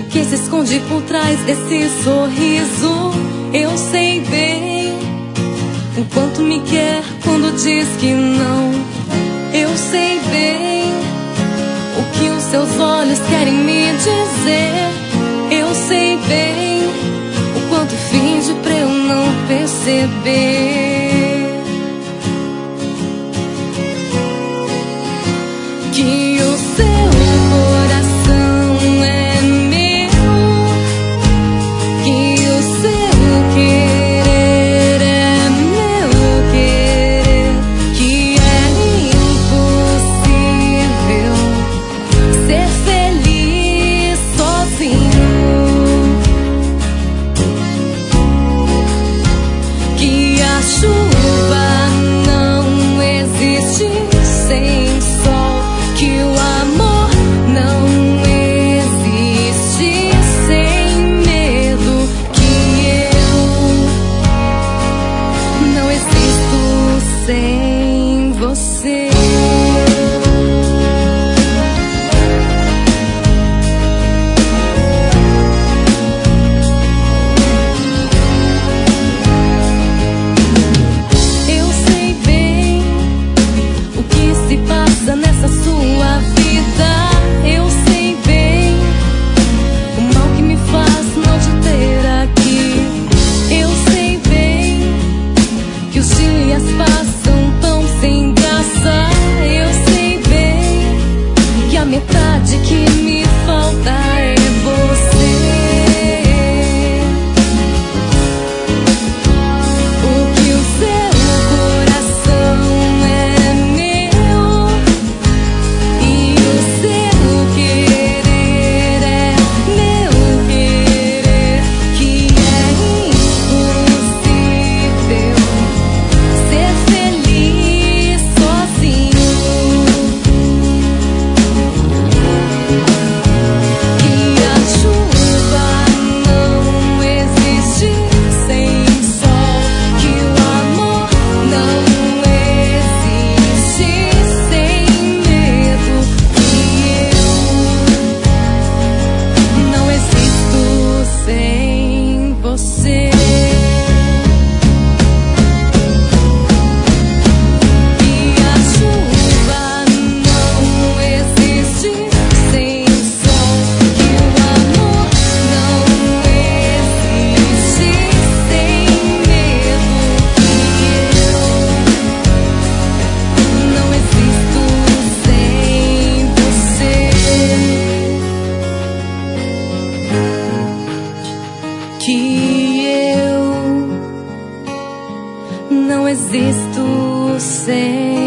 que se esconde por trás desse sorriso. Eu sei bem o quanto me quer quando diz que não. Eu sei bem o que os seus olhos querem me dizer. Eu sei bem o quanto finge pra eu não perceber que o seu coração é meu, que o seu querer é meu querer, que é impossível ser feliz sozinho, que a chuva não existe sem sol, que o amor não existe sem medo, que eu não existo sem você. Eu sei bem o que se passa nessa sua vida. Eu sei bem o mal que me faz não te ter aqui. Eu sei bem que os dias passam tão sem graça. Eu sei bem que a metade que me falta é você. O que o seu coração é meu e o seu querer é meu querer, que é impossível ser feliz sozinho, que a chuva não existe sem sol, que o amor não existe sem medo, que eu não existo sem você. Que a chuva não existe sem sol, que o amor não existe sem medo, que eu não existo sem você. Que eu não existo sem